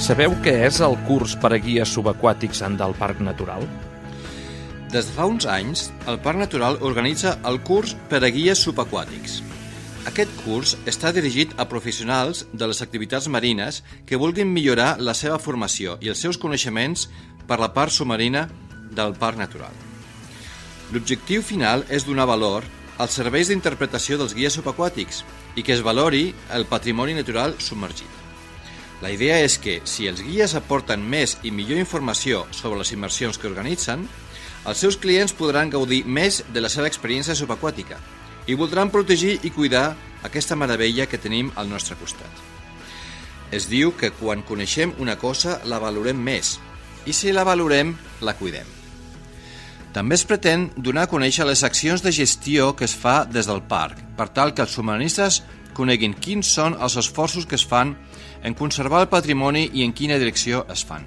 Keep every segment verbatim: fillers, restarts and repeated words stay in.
Sabeu què és el curs per a guies subaquàtics del Parc Natural? Des de fa uns anys, el Parc Natural organitza el curs per a guies subaquàtics. Aquest curs està dirigit a professionals de les activitats marines que vulguin millorar la seva formació i els seus coneixements per la part submarina del Parc Natural. L'objectiu final és donar valor als serveis d'interpretació dels guies subaquàtics i que es valori el patrimoni natural submergit. La idea és que, si els guies aporten més i millor informació sobre les immersions que organitzen, els seus clients podran gaudir més de la seva experiència subaquàtica i voldran protegir i cuidar aquesta meravella que tenim al nostre costat. Es diu que quan coneixem una cosa la valorem més i si la valorem, la cuidem. També es pretén donar a conèixer les accions de gestió que es fa des del parc per tal que els submarinistes coneguin quins són els esforços que es fan en conservar el patrimoni i en quina direcció es fan.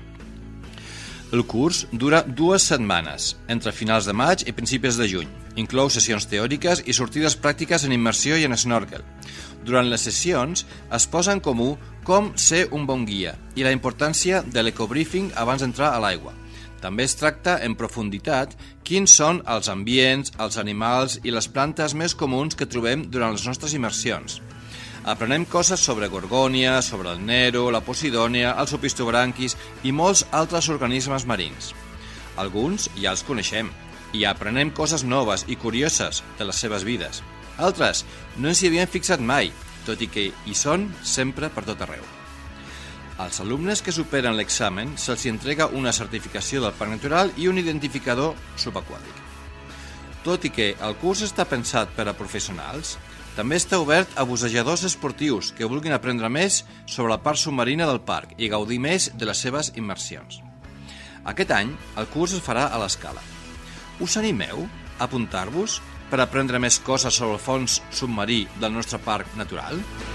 El curs dura dues setmanes, entre finals de maig i principis de juny. Inclou sessions teòriques i sortides pràctiques en immersió i en snorkel. Durant les sessions es posa en comú com ser un bon guia i la importància de l'ecobriefing abans d'entrar a l'aigua. També es tracta en profunditat quins són els ambients, els animals i les plantes més comuns que trobem durant les nostres immersions. Aprenem coses sobre gorgònia, sobre el nero, la posidònia, els opistobranquis i molts altres organismes marins. Alguns ja els coneixem i aprenem coses noves i curioses de les seves vides. Altres no ens hi havien fixat mai, tot i que hi són sempre per tot arreu. Als alumnes que superen l'examen se'ls entrega una certificació del Parc Natural i un identificador subaquàtic. Tot i que el curs està pensat per a professionals, també està obert a bussejadors esportius que vulguin aprendre més sobre la part submarina del parc i gaudir més de les seves immersions. Aquest any, el curs es farà a l'Escala. Us animeu a apuntar-vos per aprendre més coses sobre el fons submarí del nostre parc natural?